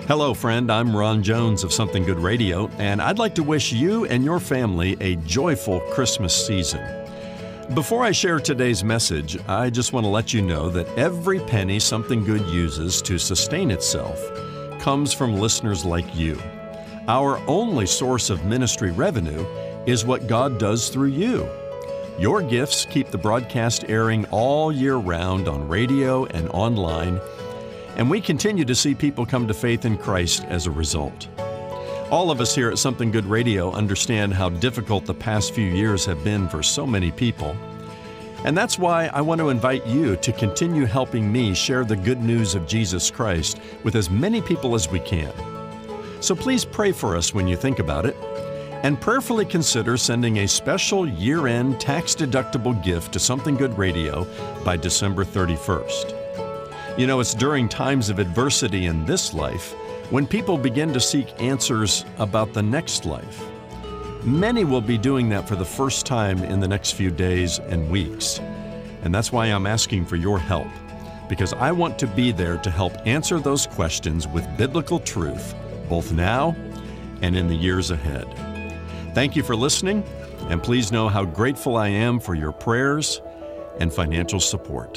Hello, friend. I'm Ron Jones of Something Good Radio, and I'd like to wish you and your family a joyful Christmas season. Before I share today's message, I just want to let you know that every penny Something Good uses to sustain itself comes from listeners like you. Our only source of ministry revenue is what God does through you. Your gifts keep the broadcast airing all year round on radio and online, and we continue to see people come to faith in Christ as a result. All of us here at Something Good Radio understand how difficult the past few years have been for so many people. And that's why I want to invite you to continue helping me share the good news of Jesus Christ with as many people as we can. So please pray for us when you think about it, and prayerfully consider sending a special year-end tax-deductible gift to Something Good Radio by December 31st. You know, it's during times of adversity in this life when people begin to seek answers about the next life. Many will be doing that for the first time in the next few days and weeks. And that's why I'm asking for your help, because I want to be there to help answer those questions with biblical truth, both now and in the years ahead. Thank you for listening, and please know how grateful I am for your prayers and financial support.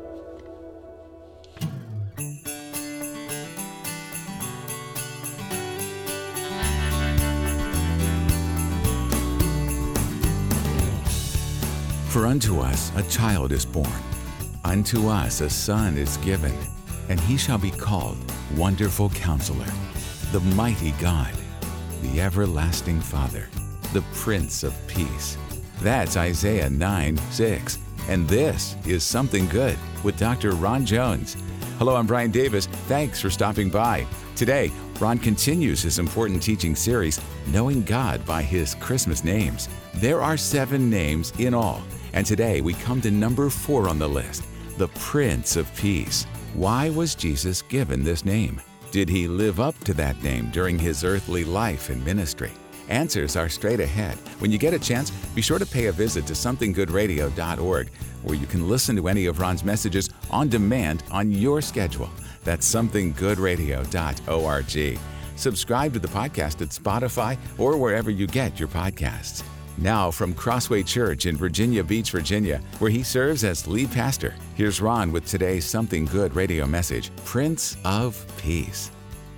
For unto us a child is born, unto us a son is given, and he shall be called Wonderful Counselor, the Mighty God, the Everlasting Father, the Prince of Peace. That's Isaiah 9:6. And this is Something Good with Dr. Ron Jones. Hello, I'm Brian Davis. Thanks for stopping by. Today, Ron continues his important teaching series, Knowing God by His Christmas Names. There are 7 names in all. And today we come to number 4 on the list, the Prince of Peace. Why was Jesus given this name? Did he live up to that name during his earthly life and ministry? Answers are straight ahead. When you get a chance, be sure to pay a visit to somethinggoodradio.org, where you can listen to any of Ron's messages on demand on your schedule. That's somethinggoodradio.org. Subscribe to the podcast at Spotify or wherever you get your podcasts. Now from Crossway Church in Virginia Beach, Virginia, where he serves as lead pastor, here's Ron with today's Something Good radio message, Prince of Peace.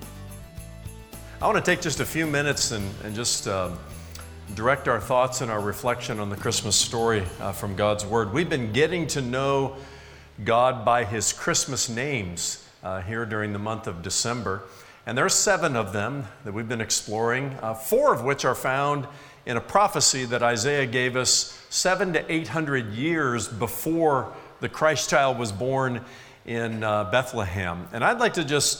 I want to take just a few minutes and just direct our thoughts and our reflection on the Christmas story from God's Word. We've been getting to know God by His Christmas names here during the month of December. And there are 7 of them that we've been exploring, 4 of which are found in a prophecy that Isaiah gave us 700 to 800 years before the Christ child was born in Bethlehem. And I'd like to just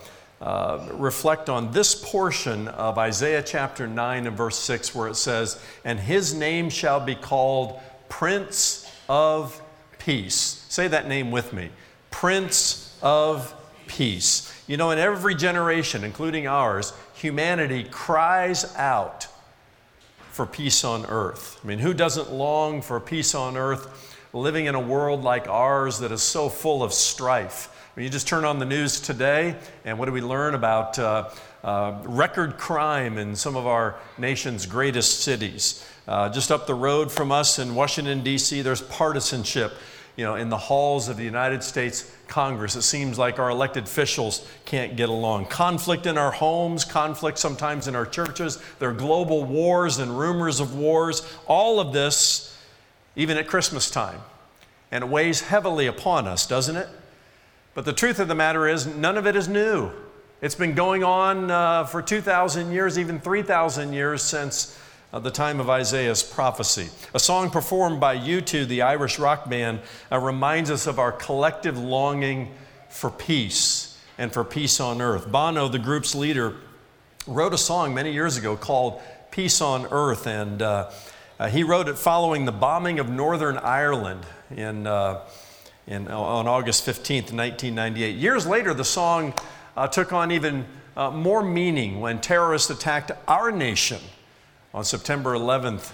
reflect on this portion of Isaiah chapter 9 and verse 6, where it says, "And his name shall be called Prince of Peace." Say that name with me, Prince of Peace. You know, in every generation, including ours, humanity cries out for peace on earth. I mean, who doesn't long for peace on earth, living in a world like ours that is so full of strife? I mean, you just turn on the news today, and what do we learn about record crime in some of our nation's greatest cities? Just up the road from us in Washington, D.C., there's partisanship, in the halls of the United States Congress. It seems like our elected officials can't get along. Conflict in our homes, conflict sometimes in our churches. There are global wars and rumors of wars. All of this, even at Christmas time. And it weighs heavily upon us, doesn't it? But the truth of the matter is, none of it is new. It's been going on for 2,000 years, even 3,000 years since the time of Isaiah's prophecy. A song performed by U2, the Irish rock band, reminds us of our collective longing for peace and for peace on earth. Bono, the group's leader, wrote a song many years ago called Peace on Earth, and he wrote it following the bombing of Northern Ireland on August 15th, 1998. Years later, the song took on even more meaning when terrorists attacked our nation on September 11th,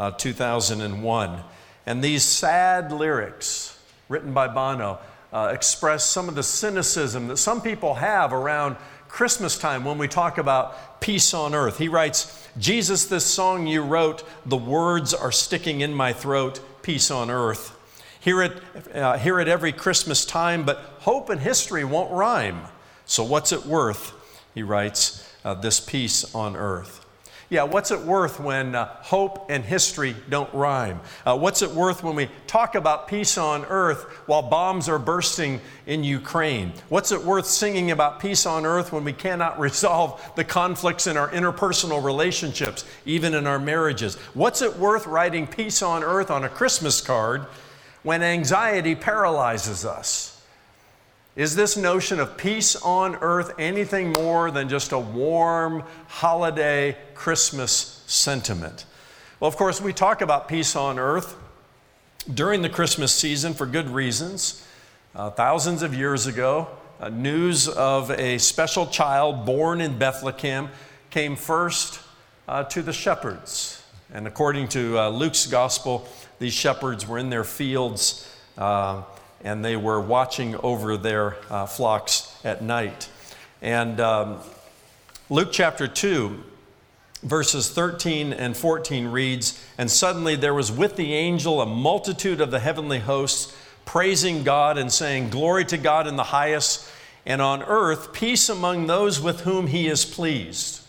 2001. And these sad lyrics written by Bono express some of the cynicism that some people have around Christmas time when we talk about peace on earth. He writes, Jesus, this song you wrote, the words are sticking in my throat, peace on earth. Hear it every Christmas time, but hope and history won't rhyme. So what's it worth? He writes, this peace on earth. Yeah, what's it worth when hope and history don't rhyme? What's it worth when we talk about peace on earth while bombs are bursting in Ukraine? What's it worth singing about peace on earth when we cannot resolve the conflicts in our interpersonal relationships, even in our marriages? What's it worth writing peace on earth on a Christmas card when anxiety paralyzes us? Is this notion of peace on earth anything more than just a warm holiday Christmas sentiment? Well, of course, we talk about peace on earth during the Christmas season for good reasons. Thousands of years ago, news of a special child born in Bethlehem came first to the shepherds. And according to Luke's gospel, these shepherds were in their fields and they were watching over their flocks at night. And Luke chapter 2, verses 13 and 14 reads, "And suddenly there was with the angel a multitude of the heavenly hosts, praising God and saying, 'Glory to God in the highest, and on earth peace among those with whom he is pleased.'"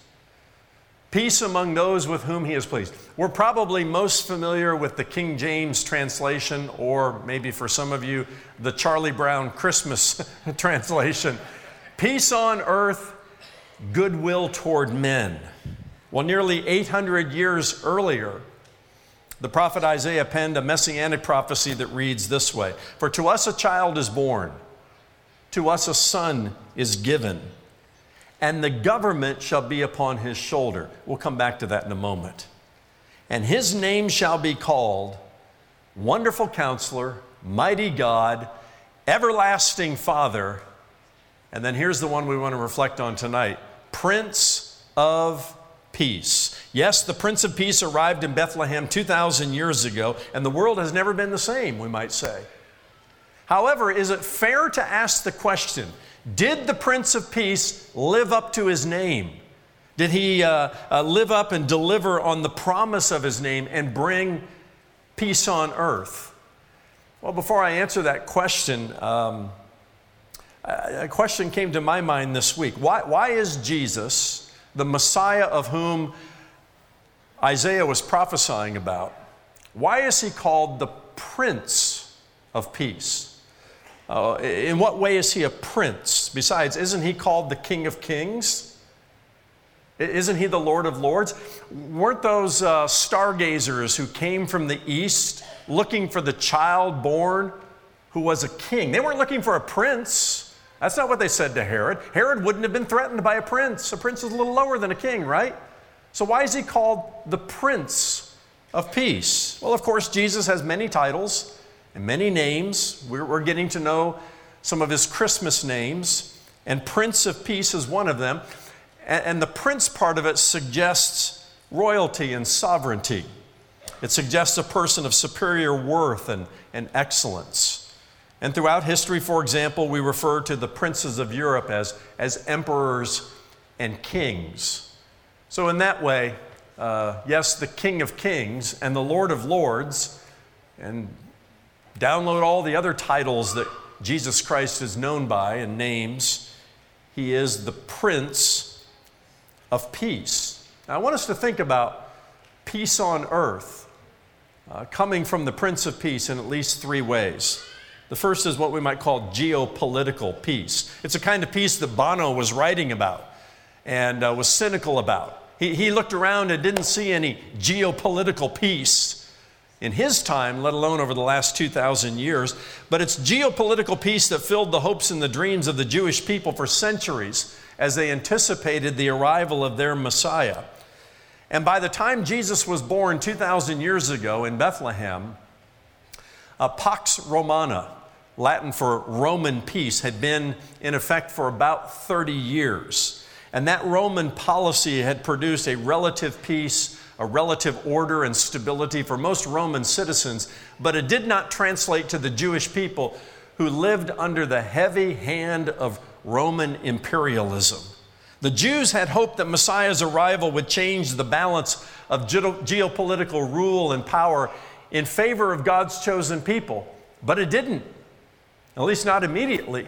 Peace among those with whom he is pleased. We're probably most familiar with the King James translation, or maybe for some of you, the Charlie Brown Christmas translation. Peace on earth, goodwill toward men. Well, nearly 800 years earlier, the prophet Isaiah penned a messianic prophecy that reads this way: "For to us a child is born, to us a son is given, and the government shall be upon his shoulder." We'll come back to that in a moment. "And his name shall be called Wonderful Counselor, Mighty God, Everlasting Father," and then here's the one we want to reflect on tonight, "Prince of Peace." Yes, the Prince of Peace arrived in Bethlehem 2,000 years ago, and the world has never been the same, we might say. However, is it fair to ask the question, did the Prince of Peace live up to his name? Did he live up and deliver on the promise of his name and bring peace on earth? Well, before I answer that question, a question came to my mind this week. Why is Jesus, the Messiah of whom Isaiah was prophesying about, why is he called the Prince of Peace? In what way is he a prince? Besides, isn't he called the King of Kings? Isn't he the Lord of Lords? Weren't those stargazers who came from the east looking for the child born who was a king? They weren't looking for a prince. That's not what they said to Herod. Herod wouldn't have been threatened by a prince. A prince is a little lower than a king, right? So why is he called the Prince of Peace? Well, of course, Jesus has many titles and many names. We're getting to know some of his Christmas names, and Prince of Peace is one of them. And the prince part of it suggests royalty and sovereignty. It suggests a person of superior worth and excellence. And throughout history, for example, we refer to the princes of Europe as emperors and kings. So in that way, yes, the King of Kings and the Lord of Lords, and download all the other titles that Jesus Christ is known by and names. He is the Prince of Peace. Now, I want us to think about peace on earth coming from the Prince of Peace in at least three ways. The first is what we might call geopolitical peace. It's a kind of peace that Bono was writing about and was cynical about. He looked around and didn't see any geopolitical peace in his time, let alone over the last 2,000 years. But it's geopolitical peace that filled the hopes and the dreams of the Jewish people for centuries as they anticipated the arrival of their Messiah. And by the time Jesus was born 2,000 years ago in Bethlehem, Pax Romana, Latin for Roman peace, had been in effect for about 30 years. And that Roman policy had produced a relative peace, a relative order and stability for most Roman citizens, but it did not translate to the Jewish people who lived under the heavy hand of Roman imperialism. The Jews had hoped that Messiah's arrival would change the balance of geopolitical rule and power in favor of God's chosen people, but it didn't, at least not immediately.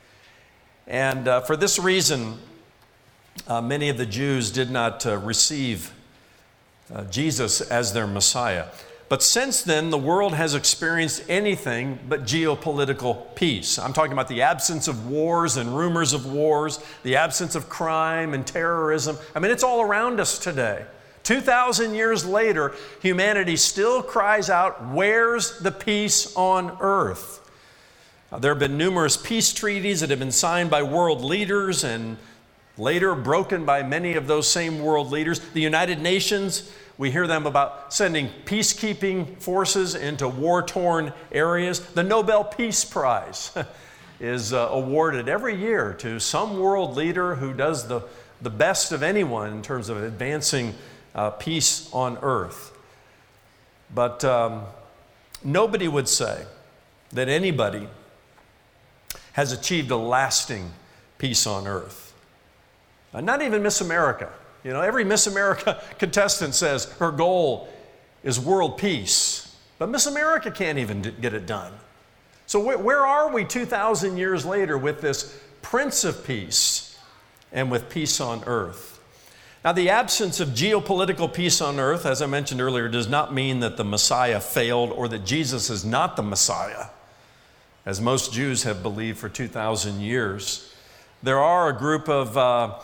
And for this reason, many of the Jews did not receive Jesus as their Messiah. But since then, the world has experienced anything but geopolitical peace. I'm talking about the absence of wars and rumors of wars, the absence of crime and terrorism. I mean, it's all around us today. 2,000 years later, humanity still cries out, "Where's the peace on earth?" There have been numerous peace treaties that have been signed by world leaders and later broken by many of those same world leaders. The United Nations, we hear them about sending peacekeeping forces into war-torn areas. The Nobel Peace Prize is awarded every year to some world leader who does the best of anyone in terms of advancing peace on earth. But nobody would say that anybody has achieved a lasting peace on earth. Not even Miss America. You know, every Miss America contestant says her goal is world peace. But Miss America can't even get it done. So where are we 2,000 years later with this Prince of Peace and with peace on earth? Now, the absence of geopolitical peace on earth, as I mentioned earlier, does not mean that the Messiah failed or that Jesus is not the Messiah, as most Jews have believed for 2,000 years. There are a group of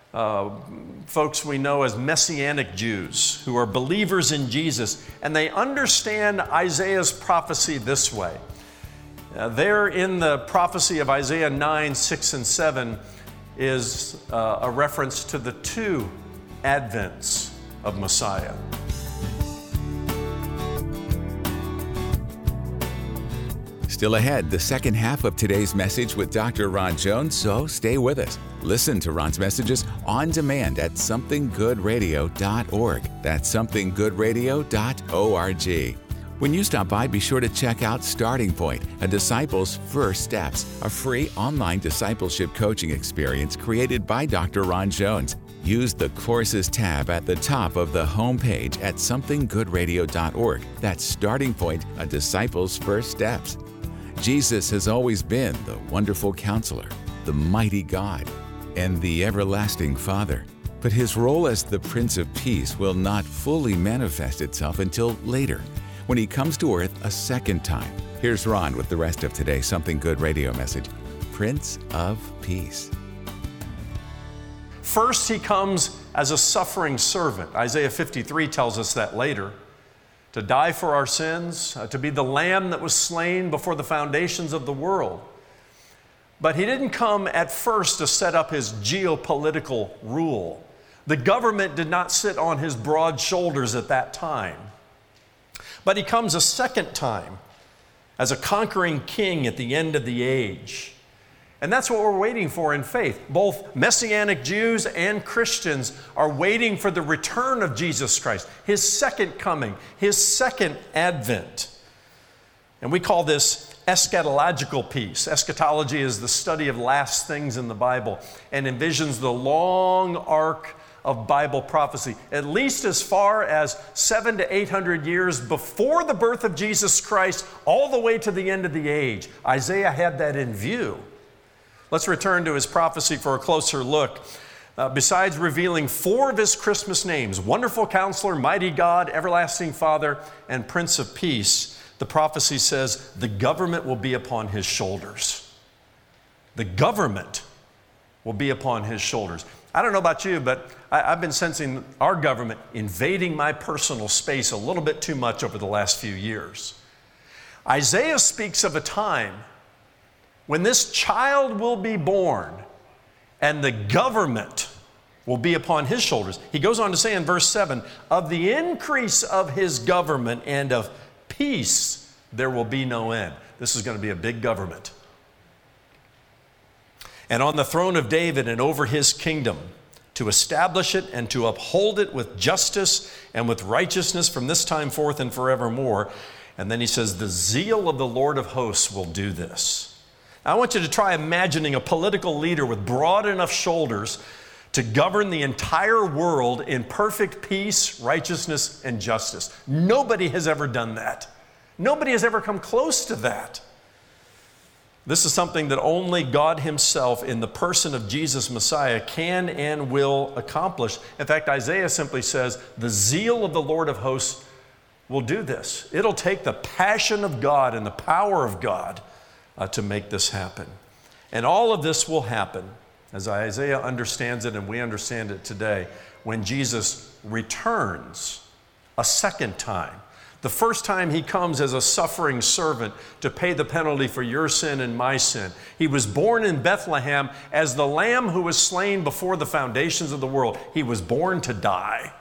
folks we know as Messianic Jews who are believers in Jesus, and they understand Isaiah's prophecy this way. There in the prophecy of Isaiah 9, 6, and 7 is a reference to the two advents of Messiah. Still ahead, the second half of today's message with Dr. Ron Jones, so stay with us. Listen to Ron's messages on demand at somethinggoodradio.org. That's somethinggoodradio.org. When you stop by, be sure to check out Starting Point, a disciple's first steps, a free online discipleship coaching experience created by Dr. Ron Jones. Use the Courses tab at the top of the homepage at somethinggoodradio.org. That's Starting Point, a disciple's first steps. Jesus has always been the wonderful counselor, the mighty God, and the everlasting Father. But his role as the Prince of Peace will not fully manifest itself until later, when he comes to earth a second time. Here's Ron with the rest of today's Something Good radio message, Prince of Peace. First, he comes as a suffering servant. Isaiah 53 tells us that later. To die for our sins, to be the lamb that was slain before the foundations of the world. But he didn't come at first to set up his geopolitical rule. The government did not sit on his broad shoulders at that time. But he comes a second time as a conquering king at the end of the age. And that's what we're waiting for in faith. Both Messianic Jews and Christians are waiting for the return of Jesus Christ, his second coming, his second advent. And we call this eschatological peace. Eschatology is the study of last things in the Bible and envisions the long arc of Bible prophecy, at least as far as 700 to 800 years before the birth of Jesus Christ, all the way to the end of the age. Isaiah had that in view. Let's return to his prophecy for a closer look. Besides revealing 4 of his Christmas names, Wonderful Counselor, Mighty God, Everlasting Father, and Prince of Peace, the prophecy says the government will be upon his shoulders. The government will be upon his shoulders. I don't know about you, but I've been sensing our government invading my personal space a little bit too much over the last few years. Isaiah speaks of a time when this child will be born and the government will be upon his shoulders. He goes on to say in verse 7, of the increase of his government and of peace there will be no end. This is going to be a big government. And on the throne of David and over his kingdom, to establish it and to uphold it with justice and with righteousness from this time forth and forevermore. And then he says, the zeal of the Lord of hosts will do this. I want you to try imagining a political leader with broad enough shoulders to govern the entire world in perfect peace, righteousness, and justice. Nobody has ever done that. Nobody has ever come close to that. This is something that only God Himself, in the person of Jesus Messiah, can and will accomplish. In fact, Isaiah simply says, the zeal of the Lord of hosts will do this. It'll take the passion of God and the power of God to make this happen. And all of this will happen, as Isaiah understands it and we understand it today, when Jesus returns a second time. The first time He comes as a suffering servant to pay the penalty for your sin and my sin. He was born in Bethlehem as the Lamb who was slain before the foundations of the world. He was born to die.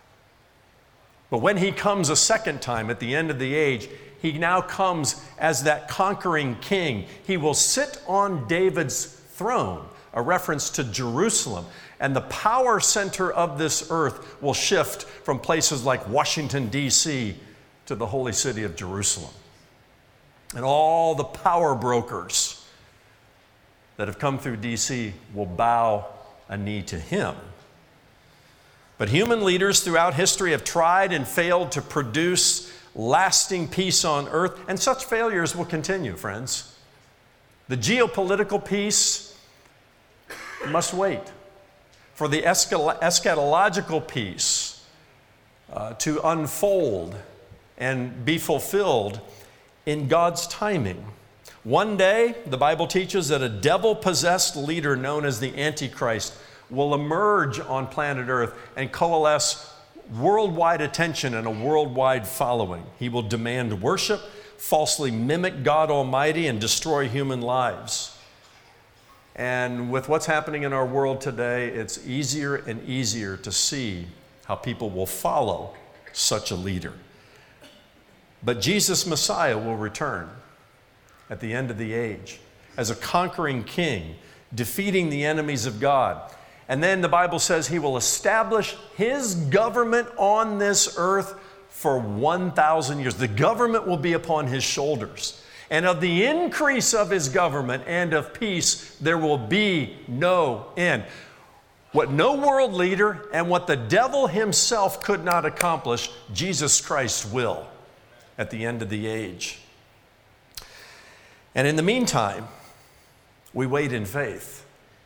But when He comes a second time at the end of the age, He now comes as that conquering king. He will sit on David's throne, a reference to Jerusalem. And the power center of this earth will shift from places like Washington, D.C., to the holy city of Jerusalem. And all the power brokers that have come through D.C. will bow a knee to Him. But human leaders throughout history have tried and failed to produce lasting peace on earth, and such failures will continue, friends. The geopolitical peace must wait for the eschatological peace to unfold and be fulfilled in God's timing. One day, the Bible teaches that a devil-possessed leader known as the Antichrist will emerge on planet Earth and coalesce worldwide attention and a worldwide following. He will demand worship, falsely mimic God Almighty, and destroy human lives. And with what's happening in our world today, it's easier and easier to see how people will follow such a leader. But Jesus Messiah will return at the end of the age as a conquering king, defeating the enemies of God. And then the Bible says He will establish His government on this earth for 1,000 years. The government will be upon His shoulders. And of the increase of His government and of peace, there will be no end. What no world leader and what the devil himself could not accomplish, Jesus Christ will at the end of the age. And in the meantime, we wait in faith.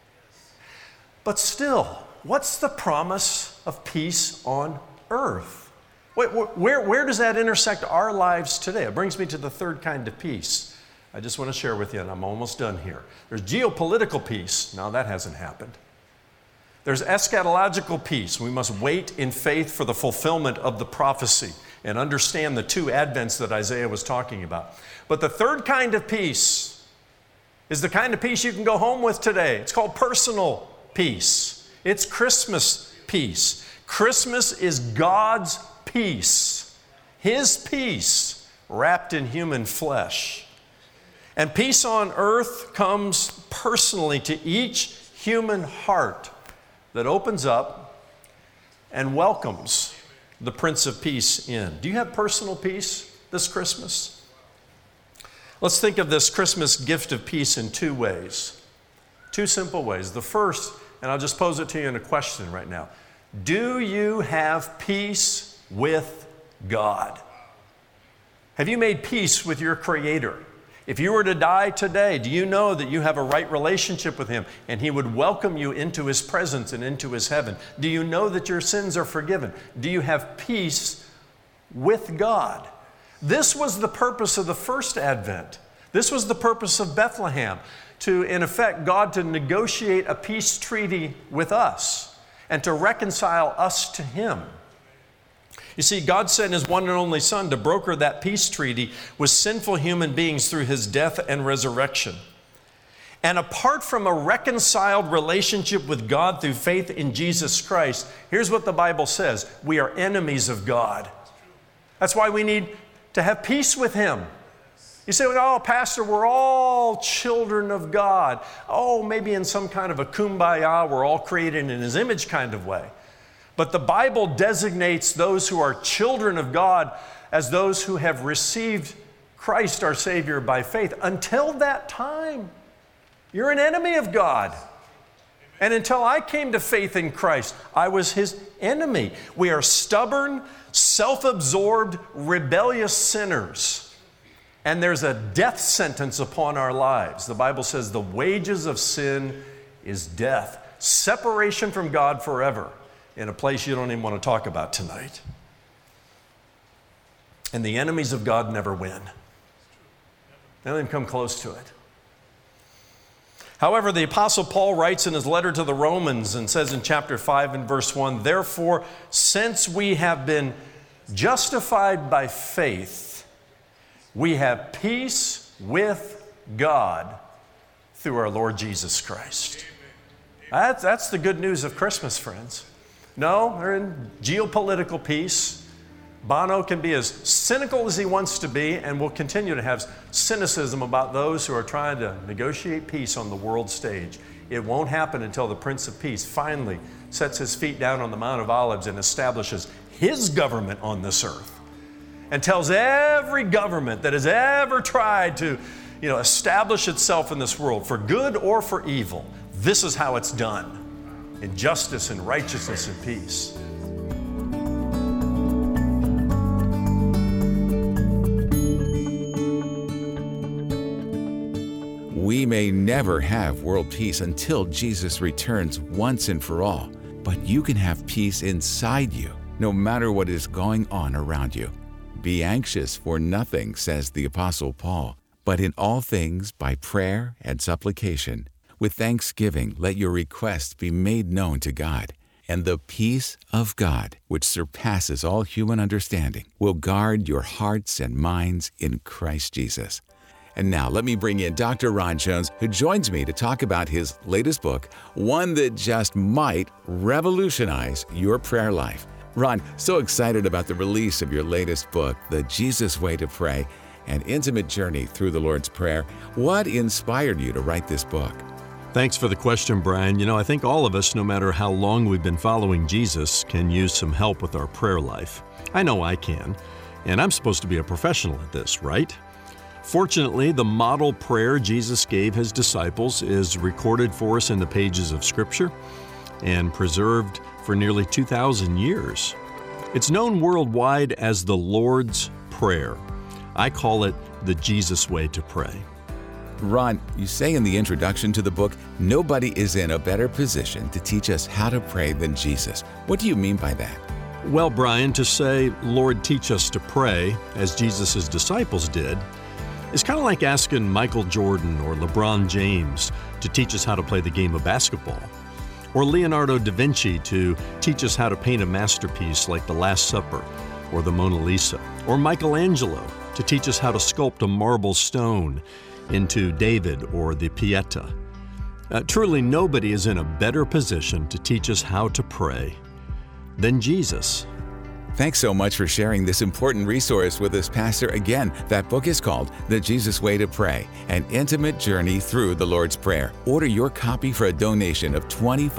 But still, what's the promise of peace on earth? Where does that intersect our lives today? It brings me to the third kind of peace I just want to share with you, and I'm almost done here. There's geopolitical peace. Now, that hasn't happened. There's eschatological peace. We must wait in faith for the fulfillment of the prophecy and understand the two advents that Isaiah was talking about. But the third kind of peace is the kind of peace you can go home with today. It's called personal peace. It's Christmas peace. Christmas is God's peace, His peace wrapped in human flesh. And peace on earth comes personally to each human heart that opens up and welcomes the Prince of Peace in. Do you have personal peace this Christmas? Let's think of this Christmas gift of peace in two ways. Two simple ways. The first, and I'll just pose it to you in a question right now. Do you have peace with God? Have you made peace with your Creator? If you were to die today, do you know that you have a right relationship with Him and He would welcome you into His presence and into His heaven? Do you know that your sins are forgiven? Do you have peace with God? This was the purpose of the first advent. This was the purpose of Bethlehem, to, in effect, God to negotiate a peace treaty with us and to reconcile us to Him. You see, God sent His one and only Son to broker that peace treaty with sinful human beings through His death and resurrection. And apart from a reconciled relationship with God through faith in Jesus Christ, here's what the Bible says: we are enemies of God. That's why we need to have peace with Him. You say, oh, Pastor, we're all children of God. Oh, maybe in some kind of a kumbaya, we're all created in His image kind of way. But the Bible designates those who are children of God as those who have received Christ our Savior by faith. Until that time, you're an enemy of God. And until I came to faith in Christ, I was his enemy. We are stubborn, self-absorbed, rebellious sinners. And there's a death sentence upon our lives. The Bible says the wages of sin is death, separation from God forever, in a place you don't even want to talk about tonight. And the enemies of God never win. They don't even come close to it. However, the Apostle Paul writes in his letter to the Romans and says in chapter 5 and verse 1, "Therefore, since we have been justified by faith, we have peace with God through our Lord Jesus Christ." That's the good news of Christmas, friends. No, they're in geopolitical peace. Bono can be as cynical as he wants to be and will continue to have cynicism about those who are trying to negotiate peace on the world stage. It won't happen until the Prince of Peace finally sets his feet down on the Mount of Olives and establishes his government on this earth and tells every government that has ever tried to establish itself in this world, for good or for evil, this is how it's done, in justice and righteousness and peace. We may never have world peace until Jesus returns once and for all, but you can have peace inside you, no matter what is going on around you. Be anxious for nothing, says the Apostle Paul, but in all things by prayer and supplication, with thanksgiving let your requests be made known to God. And the peace of God, which surpasses all human understanding, will guard your hearts and minds in Christ Jesus. And now let me bring in Dr. Ron Jones, who joins me to talk about his latest book, one that just might revolutionize your prayer life. Ron, so excited about the release of your latest book, The Jesus Way to Pray, An Intimate Journey Through the Lord's Prayer. What inspired you to write this book? Thanks for the question, Brian. I think all of us, no matter how long we've been following Jesus, can use some help with our prayer life. I know I can, and I'm supposed to be a professional at this, right? Fortunately, the model prayer Jesus gave his disciples is recorded for us in the pages of Scripture and preserved for nearly 2,000 years. It's known worldwide as the Lord's Prayer. I call it the Jesus Way to Pray. Ron, you say in the introduction to the book, nobody is in a better position to teach us how to pray than Jesus. What do you mean by that? Well, Brian, to say, "Lord, teach us to pray," as Jesus' disciples did, it's kind of like asking Michael Jordan or LeBron James to teach us how to play the game of basketball, or Leonardo da Vinci to teach us how to paint a masterpiece like The Last Supper or the Mona Lisa, or Michelangelo to teach us how to sculpt a marble stone into David or the Pieta. Truly, nobody is in a better position to teach us how to pray than Jesus. Thanks so much for sharing this important resource with us, Pastor. Again, that book is called The Jesus Way to Pray, An Intimate Journey Through the Lord's Prayer. Order your copy for a donation of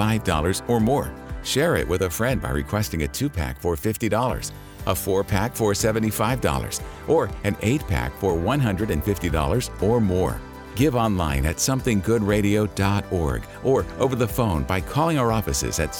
$25 or more. Share it with a friend by requesting a 2-pack for $50, a 4-pack for $75, or an 8-pack for $150 or more. Give online at somethinggoodradio.org or over the phone by calling our offices at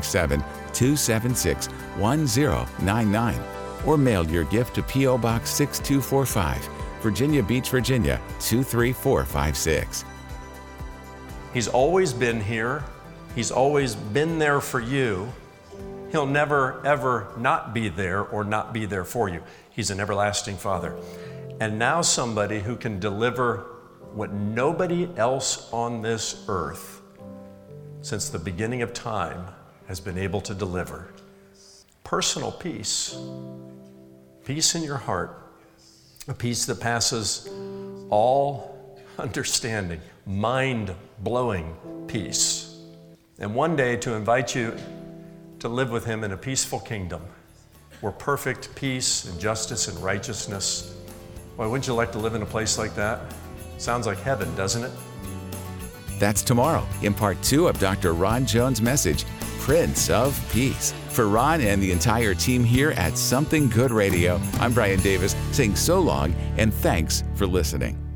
757-276-1099 or mail your gift to P.O. Box 6245, Virginia Beach, Virginia 23456. He's always been here. He's always been there for you. He'll never, ever not be there or not be there for you. He's an everlasting Father. And now somebody who can deliver what nobody else on this earth since the beginning of time has been able to deliver. Personal peace. Peace in your heart. A peace that passes all understanding. Mind-blowing peace. And one day to invite you to live with him in a peaceful kingdom where perfect peace and justice and righteousness. Why, wouldn't you like to live in a place like that? Sounds like heaven, doesn't it? That's tomorrow in part 2 of Dr. Ron Jones' message, Prince of Peace. For Ron and the entire team here at Something Good Radio, I'm Brian Davis saying so long and thanks for listening.